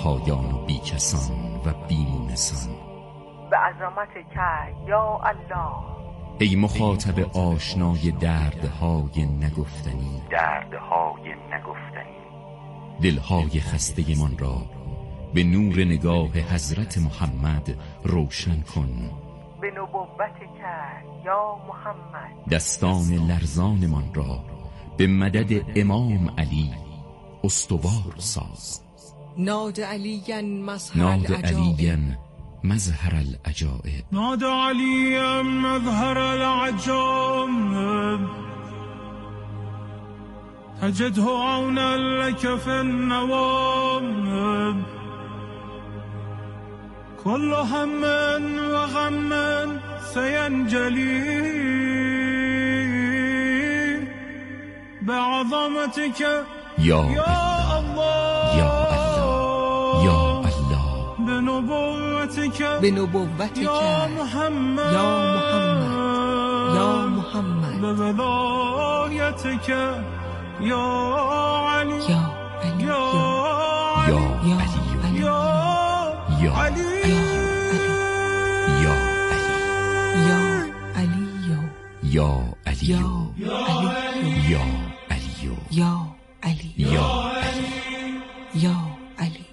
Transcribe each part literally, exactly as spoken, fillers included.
تنهایان و بیکسان و بیمونسان. به عظمتک یا الله. ای مخاطب آشنای دردهای نگفتنی، دردهای نگفتنی. دلهای خسته من را به نور نگاه حضرت محمد روشن کن. به نبوتک یا محمد. دستان لرزان من را به مدد امام علی استوار ساز. ناد علی مظهر ناد العجائب. علی مظهر العجائب. ناد علی مظهر العجائب. تجده عونا لك في النوائب. كل هم وغم سينجلي بعظمتك یا يا الله یا الله یا الله. بنبوتك به نبوتک يا محمد یا محمد یا محمد. بولايتك يا علي یا علی يا یا علي یا علی يا یا علي یا علی یا علی یا یا علی یا علی یا علی یا یا علی.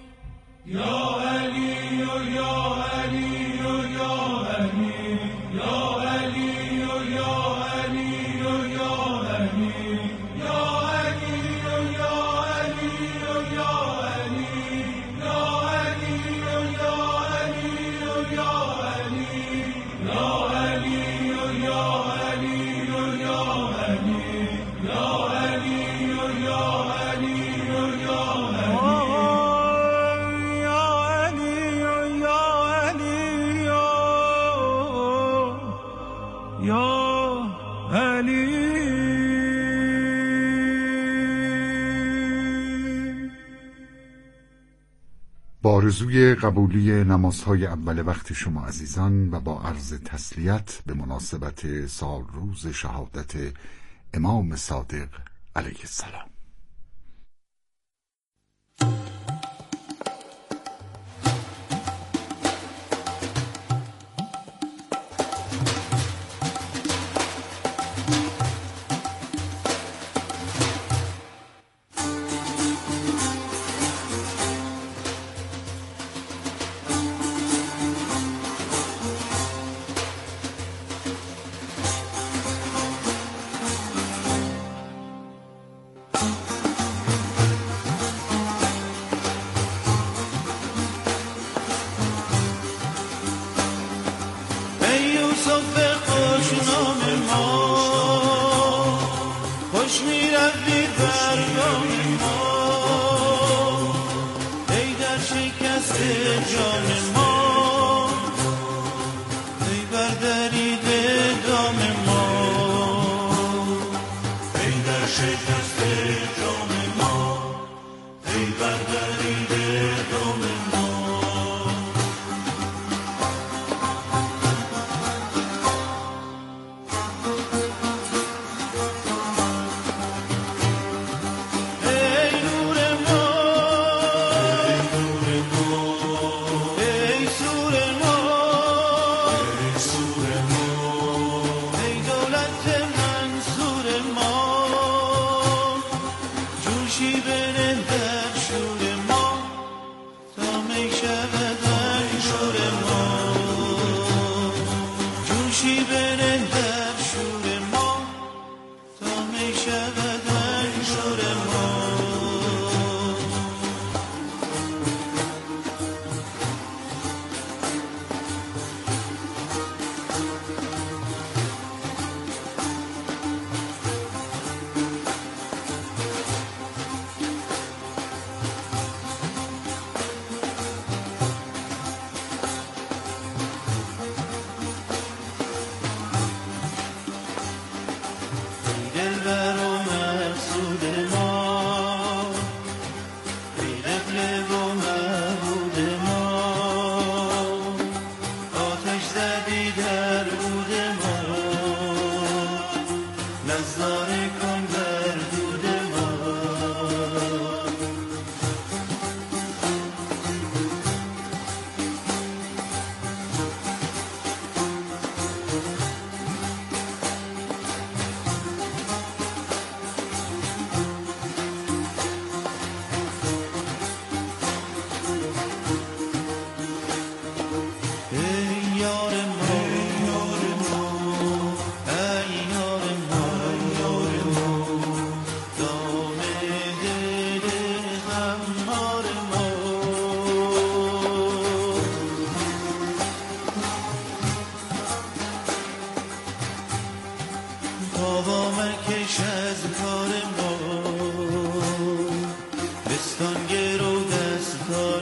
با آرزوی قبولی نمازهای اول وقت شما عزیزان و با عرض تسلیت به مناسبت سال روز شهادت امام صادق علیه السلام.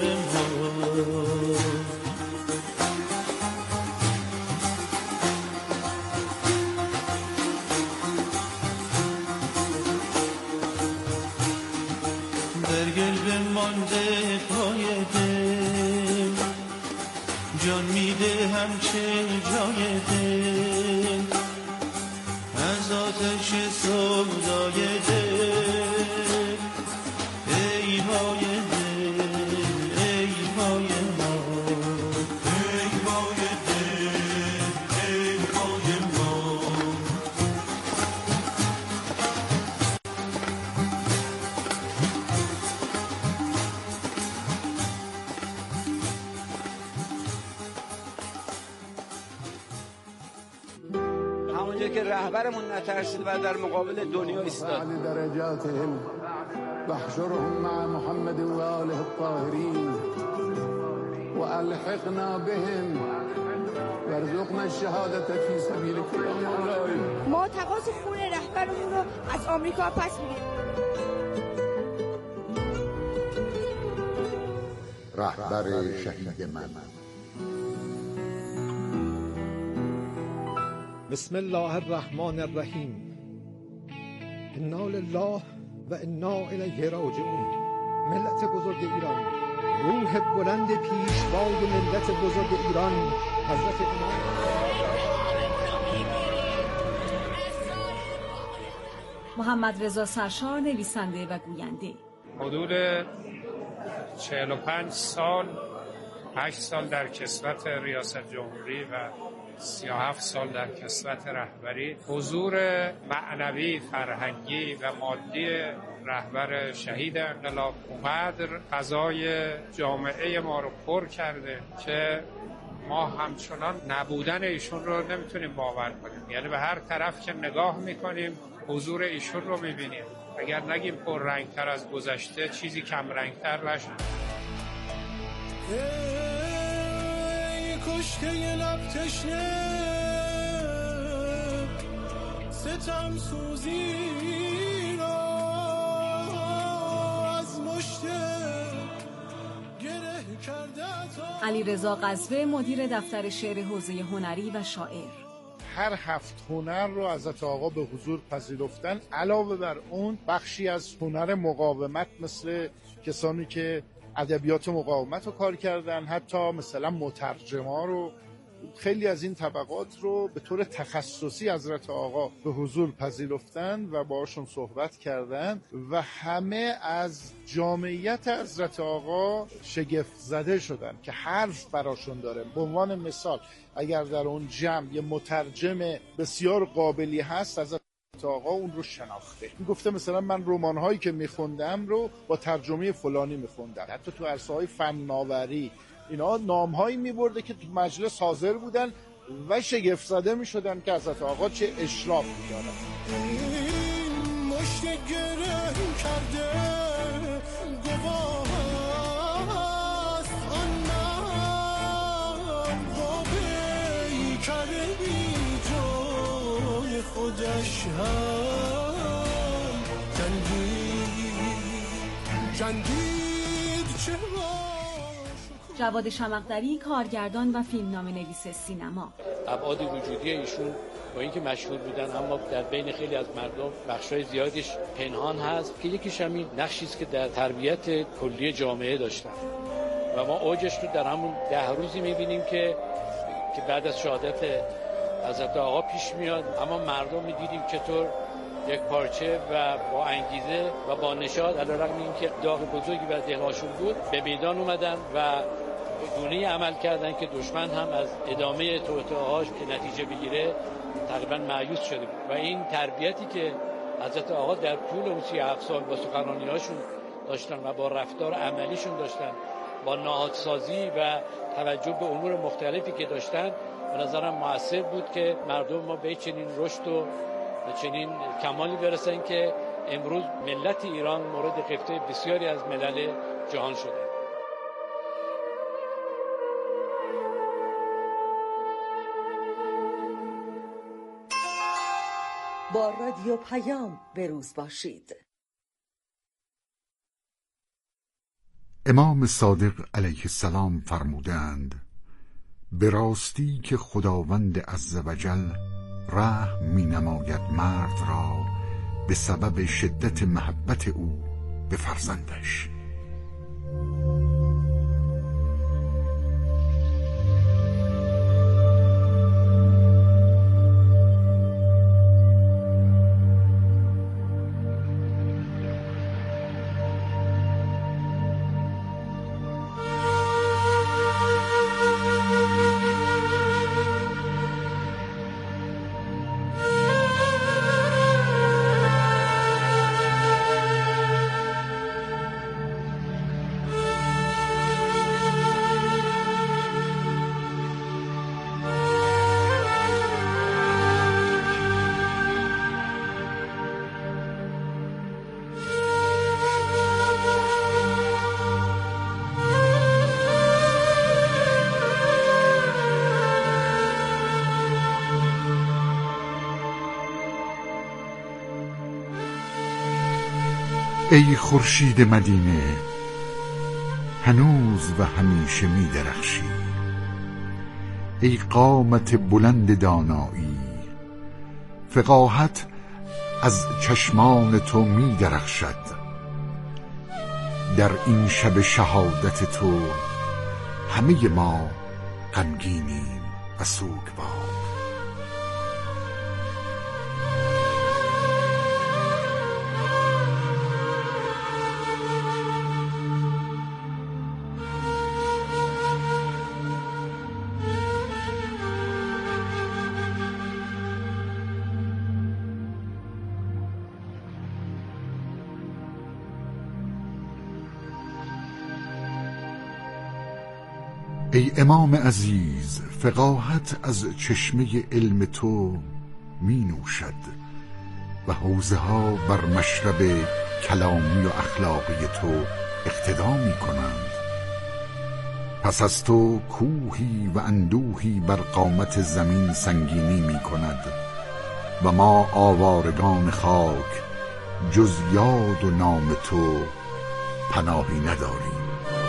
ما. در گل بمانده پای دل، جان میده همچه جای دل، از آتش سودای دل. ای پای دل، ای پای ما، ای پای دل، ای پای ما. همونجا که رهبرمون نترسید و در مقابل دنیا ایستاد. درجاتهم واحشرهم مع محمد و آله الطاهرین و الحقنا بهم وارزقنا الشهادة فی سبیلک یا مولاي. ما تقاضا خون رهبرمون رو از آمریکا پس می‌گیریم. رهبر شهید من. بسم الله الرحمن الرحیم. انا لله و انا الیه راجعون. ملت بزرگ ایران، روح بلند پیشوای ملت بزرگ ایران حضرت امام. محمد رضا سرشار، نویسنده و گوینده. حدود چهل و پنج سال، هشت سال در کسوت ریاست جمهوری و سی و هفت سال در کسوت رهبری، حضور معنوی، فرهنگی و مادی رهبر شهید انقلاب اونقدر فضای جامعه ما رو پر کرده که ما همچنان نبودن ایشون رو نمیتونیم باور کنیم. یعنی به هر طرف که نگاه میکنیم حضور ایشون رو میبینیم. اگر نگیم پر رنگتر از گذشته، چیزی کم رنگتر نشد. کشته لب تشنه ستم سوزی را از مشت گره کرده. علیرضا قزوه، مدیر دفتر شعر حوزه هنری و شاعر. هر هفت هنر رو حضرت آقا به حضور پذیرفتن. علاوه بر اون بخشی از هنر مقاومت مثل کسانی که ادبیات مقاومت رو کار کردن، حتی مثلا مترجما رو، خیلی از این طبقات رو به طور تخصصی حضرت آقا به حضور پذیرفتن و باشون صحبت کردن و همه از جامعیت حضرت آقا شگفت زده شدن که حرف براشون داره. به عنوان مثال اگر در اون جمع یه مترجم بسیار قابلی هست، حضرت آقا اون رو شناخته. این گفته مثلا من رمان‌هایی که میخوندم رو با ترجمه فلانی میخوندم. حتی تو عرصه‌های فناوری اینا نام‌هایی میبرده که تو مجلس حاضر بودن و شگفت زده میشدن که حضرت آقا چه اشرافی دارن. مشت گره کرده گواه است آن من با بیکر بی جای خودش هم جندید جندید چه جواد شمقدری، کارگردان و فیلمنامه نویس سینما. ابعاد وجودی ایشون با اینکه مشهور بودن اما در بین خیلی از مردم بخشای زیادش پنهان هست که یکیش همین نقشی است که در تربیت کلی جامعه داشتن و ما اوجش رو در همون ده روزی می‌بینیم که که بعد از شهادت حضرت آقا پیش میاد، اما مردم می‌دیدیم چطور یک پارچه و با انگیزه و با نشاط علیرغم اینکه داغ بزرگی بر دلهاشون بود به میدان اومدن و گونه‌ای عمل کردن که دشمن هم از ادامه توطئه‌هاش که نتیجه بگیره تقریبا مایوس شده بود. و این تربیتی که حضرت آقا در طول اون سی و هفت سال با سخنرانی‌هاشون داشتن و با رفتار عملیشون داشتن، با نهادسازی و توجه به امور مختلفی که داشتن، به نظرم مؤثر بود که مردم ما به چنین رشد و چنین کمالی برسن که امروز ملت ایران مورد غبطه بسیاری از ملل جهان شده. با رادیو پیام به روز باشید. امام صادق علیه السلام فرمودند به راستی که خداوند عزوجل رحم می نماید مرد را به سبب شدت محبت او به فرزندش. ای خورشید مدینه هنوز و همیشه می درخشی، ای قامت بلند دانایی فقاهت از چشمان تو می درخشد. در این شب شهادت تو همه ما غمگینیم و سوگوار. ای امام عزیز فقاهت از چشمه علم تو می نوشد و حوضه ها بر مشرب کلامی و اخلاقی تو اقتدا می کنند. پس از تو کوهی و اندوهی بر قامت زمین سنگینی می کند و ما آوارگان خاک جز یاد و نام تو پناهی نداریم.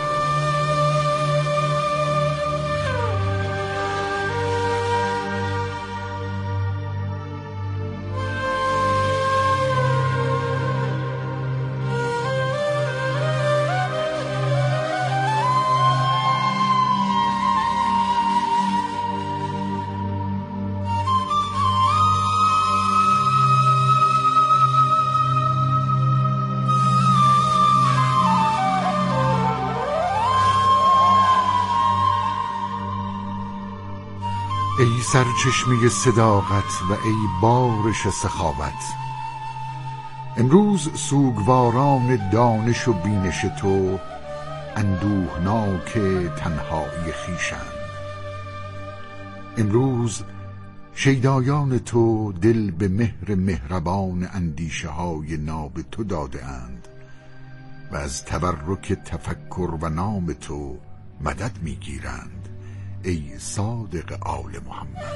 ای سرچشمه صداقت و ای بارش سخاوت، امروز سوگواران دانش و بینش تو اندوهناک تنهایی خویشند. امروز شیدایان تو دل به مهر مهربان اندیشه های ناب تو داده اند و از تبرک تفکر و نام تو مدد میگیرند. ای صادق آل محمد.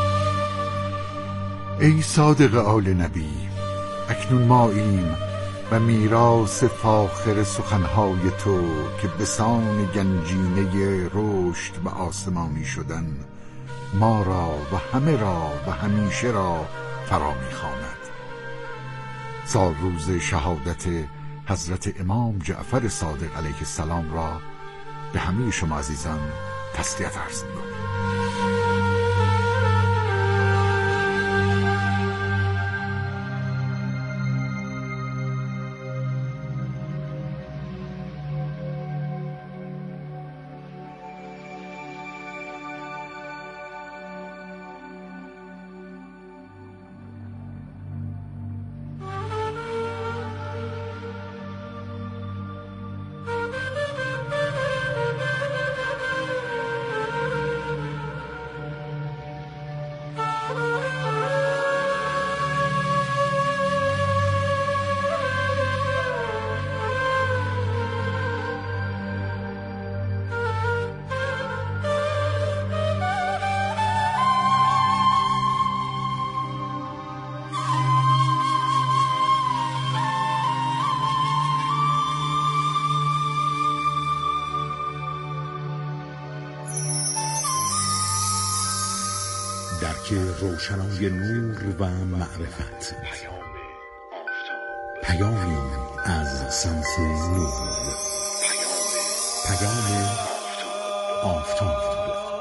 ای صادق آل نبی، اکنون ما ایم و میراث فاخر سخنهای تو که بسان گنجینه رشد و آسمانی شدن ما را و همه را و همیشه را فرا می‌خواند. سال روز شهادت حضرت امام جعفر صادق علیه السلام را به همه شما عزیزان تسلیت عرض می‌کنم. درک روشنای نور و معرفت، پیامی از سمت نور، پیام آفتاب.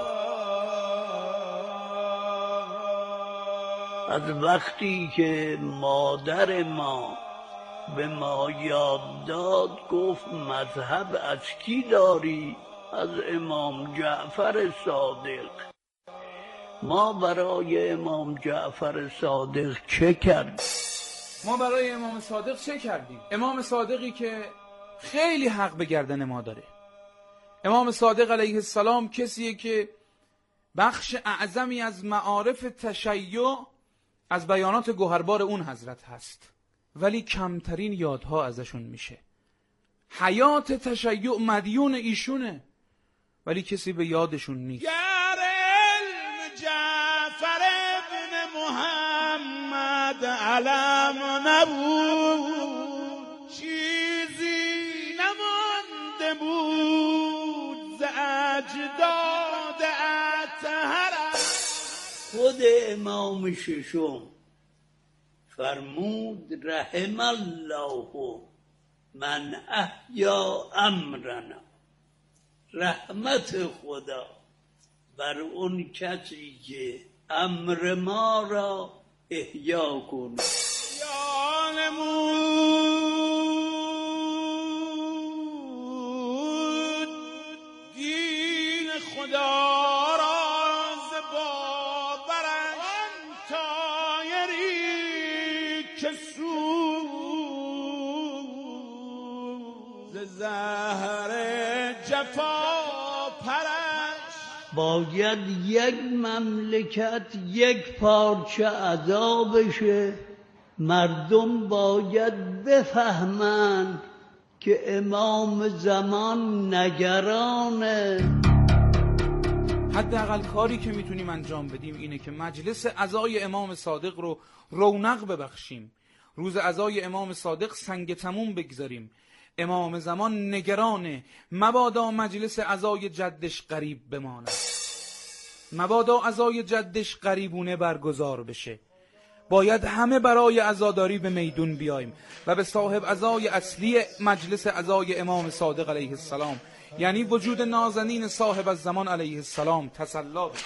از وقتی که مادر ما به ما یاد داد گفت مذهب از کی داری؟ از امام جعفر صادق. ما برای امام جعفر صادق چه کردیم؟ ما برای امام صادق چه کردیم؟ امام صادقی که خیلی حق به گردن ما داره. امام صادق علیه السلام کسیه که بخش اعظمی از معارف تشیع از بیانات گوهربار اون حضرت هست، ولی کمترین یادها ازشون میشه. حیات تشیع مدیون ایشونه، ولی کسی به یادشون نیست. جعفر ابن محمد علم نبود، چیزی نمانده بود ز اجداد اطهر. خود امام ششم فرمود رحم الله من احیا امرنا، رحمت خدا بر اون کسی که امر ما را احیا کند. یا نمود دین خدا را ز باورش، آن طایری که سوز ز زهر جفا پرش. باید یک مملکت یک پارچه عزا بشه، مردم باید بفهمند که امام زمان نگرانه. حداقل کاری که میتونیم انجام بدیم اینه که مجلس عزای امام صادق رو رونق ببخشیم، روز عزای امام صادق سنگ تموم بگذاریم. امام زمان نگرانه، مبادا مجلس عزای جدش غریب بماند، مبادا عزای جدش غریبونه برگزار بشه. باید همه برای عزاداری به میدون بیایم و به صاحب عزای اصلی مجلس عزای امام صادق علیه السلام، یعنی وجود نازنین صاحب الزمان علیه السلام تسلی بدیم.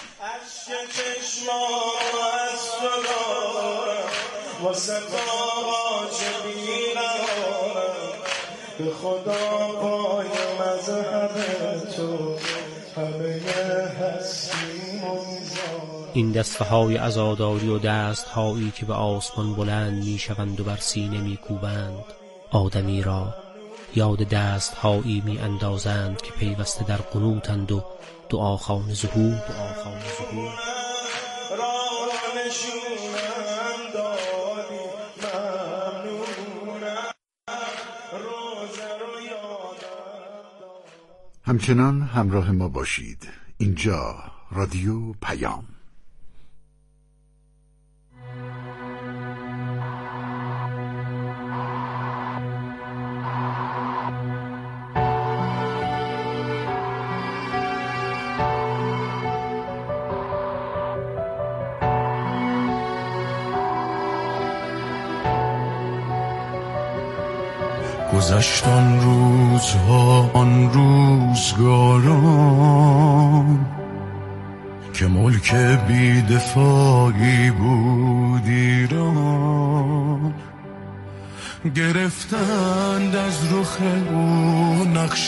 به خدا پای مذهب تو همه هستیم و میزان. این دستگاه های عزاداری و دست هایی که به آسمان بلند می شوند و بر سینه می کوبند آدمی را یاد دست هایی می اندازند که پیوسته در قنوتند و دعاخوان ظهور دعاخوان ظهور همچنان همراه ما باشید. اینجا رادیو پیام. گذشت آن روزها آن روزگاران که ملک بی‌دفاعی بود ایران. گرفتند از رخ او نقش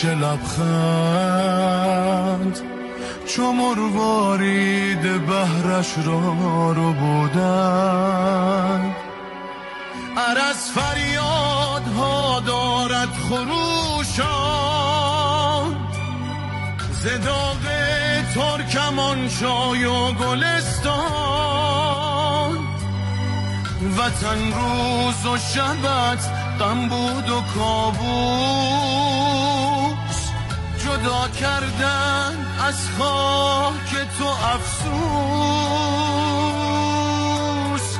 لبخند، چو مروارید بحرش را رو بودند. عرض فریادها دارد خروشان، ز داغ ترکمانشای و گلستان. وطن روز و شبت غم بود و کابوس، جدا کردن از خاک تو افسوس.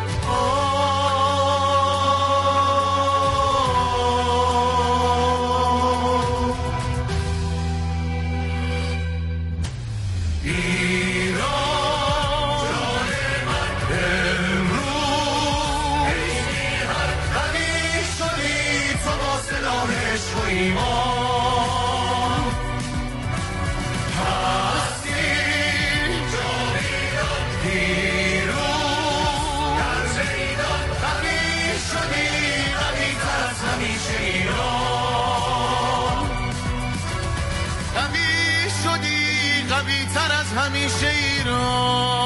قوی‌تر از همیشه ایران.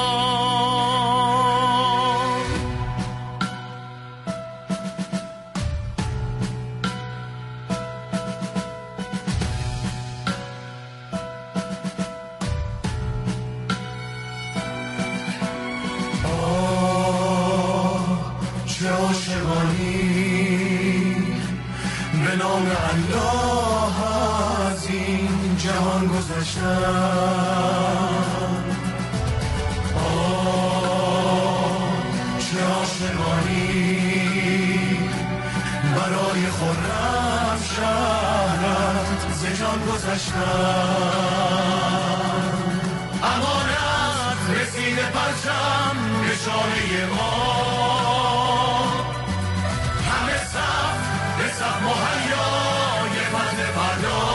آه چه عاشقانی به نام الله از این جهان گذشتن. آه چه عاشقانی برای خرم شهرت ز جان گذشتن. امانت رسید پرچم نشانه ما، همه صف به صف مهیای فتح فردا.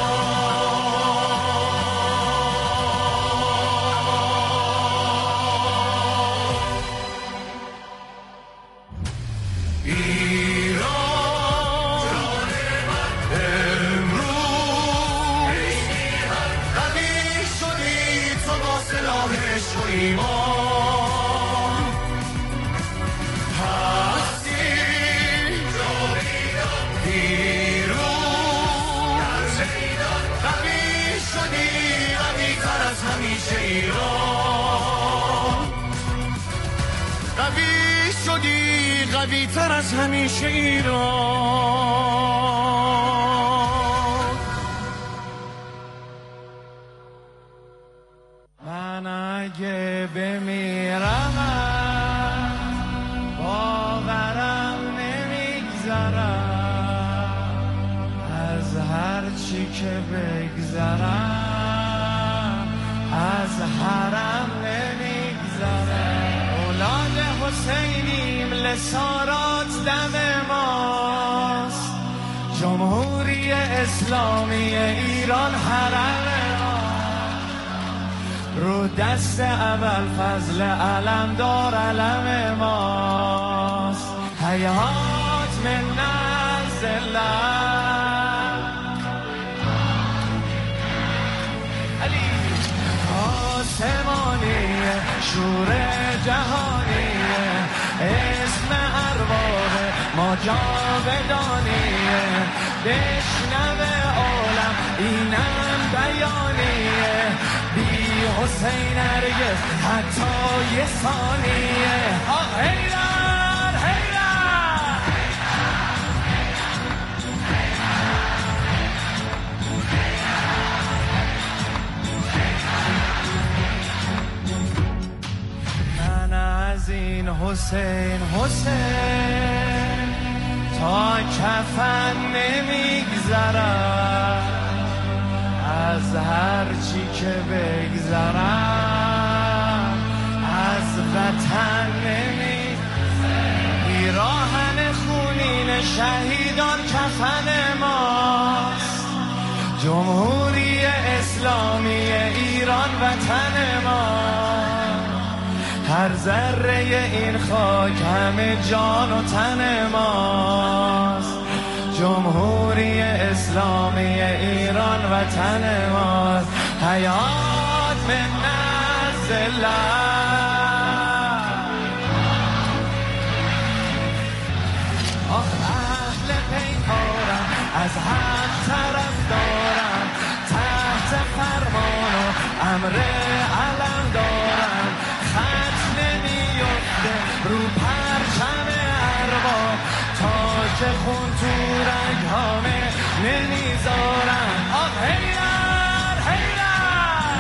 ایمان هستی پیروز، قوی شدی قوی تر از همیشه ایران. قوی شدی قوی تر از همیشه ایران. من اگه بمیرم باورم نمیگذرم، از هر چی که بگذرم از حرم نمیگذرم. اولاد حسینیم لسارات دم ماست، جمهوری اسلامی ایران حرم رو دست اول فضل علمدار علم ماست. حیات من نزلت علی آسمانی شور جهانی، اسم ارواح ما جاودانی. بشنوه عالم اینم بیانیه، بی حسین هرگز حتی یه ثانیه. آه حیدر حیدر من از این حسین حسین تا کفن نمیگذرم، از هر چی که بگذرم از وطن نمیگذرم. پیراهن خونین شهیدان کفن ما، جمهوری اسلامی ایران وطن ما، هر ذره این خاک همه جان و تن ماست. جمهوری اسلامی ایران وطن ماست، حیات من نزله. از حق طرف دارم، تحت فرمان و امر علم دارم، خط نمیفته رو پرچم ارباب، تاج خون تو رگ هامه نمیذارم. آق حیدر حیدر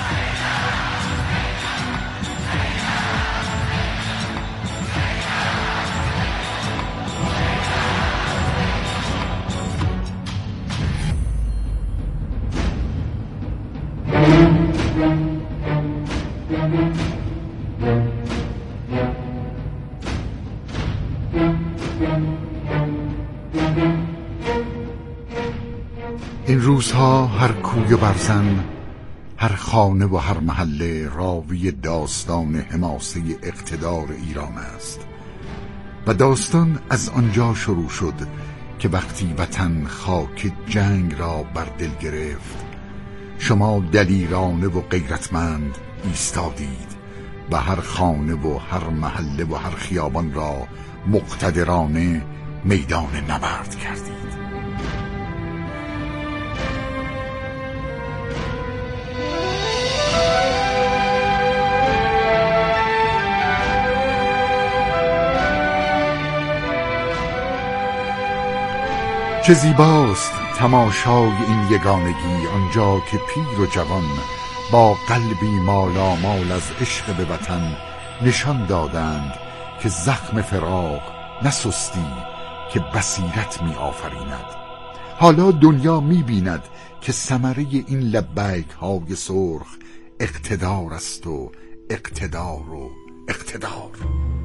این روزها هر کوی و برزن، هر خانه و هر محله راوی داستان حماسه اقتدار ایران است و داستان از آنجا شروع شد که وقتی وطن خاک جنگ را بر دل گرفت، شما دلیرانه و غیرتمند ایستادید و هر خانه و هر محله و هر خیابان را مقتدرانه میدان نبرد کردید. چه زیباست تماشای این یگانگی، آنجا که پیر و جوان با قلبی مالامال از عشق به وطن نشان دادند که زخم فراق نه سستی که بصیرت می آفریند. حالا دنیا می بیند که ثمره این لبیک های سرخ اقتدار است و اقتدار و اقتدار.